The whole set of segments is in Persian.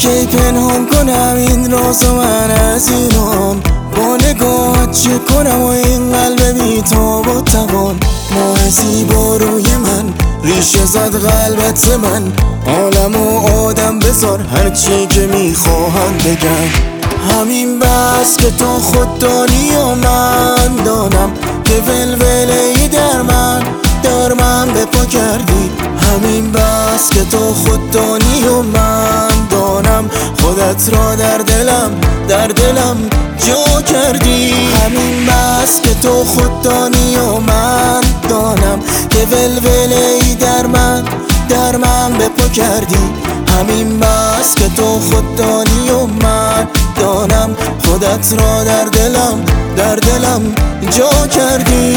کی پنهان کنم این رازو من از اینام؟ با نگاهت چه کنم و این قلب بی‌تاب و توان؟ ماه زیبا روی من ریشه زد قلبت من. عالم و آدم بذار هرچی که میخواهم بگم. همین بس که تو خود دانی و من دانم که ولوله‌ای در من به پا کردی. همین بس که تو خود دانی و من دانم خودت را در دلم جا کردی. همین بس که تو خود دانی و من دانم که ولوله‌ای در من به پا کردی. همین بس که تو خود دانی و من دانم خودت را در دلم جا کردی.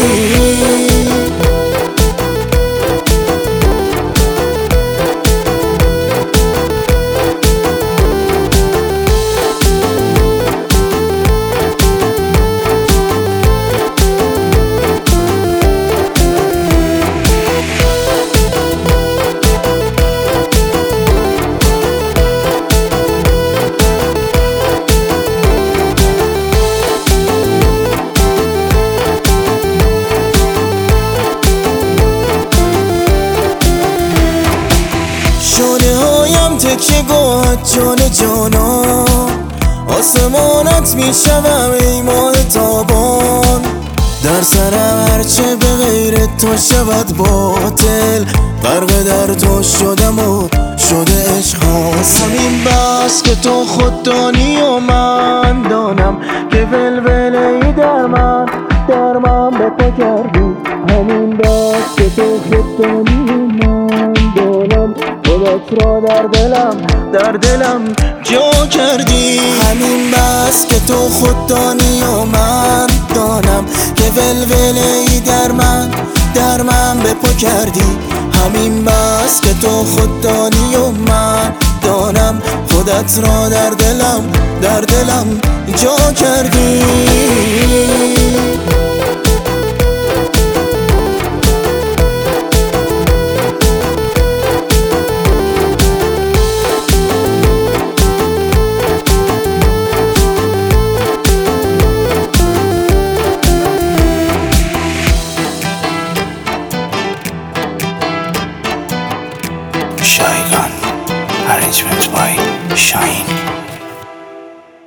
شانه هایم تکیه گوهد جان جانا، آسمانت میشوم ای ماه تابان. در سرم هرچه به غیر تو شود باطل، غرق در تو شدم و شده عشق حاصل. همین بس که تو خود دانی و من دانم که ولوله‌ای در من به پا کردی. همین بس که تو خود دانی و من دانم خودت را در دلم جا کردی. همین بس که تو خود دانی و من دانم که ولوله‌ای در من به پا کردی. همین بس که تو خود دانی و من دانم خودت را در دلم جا کردی.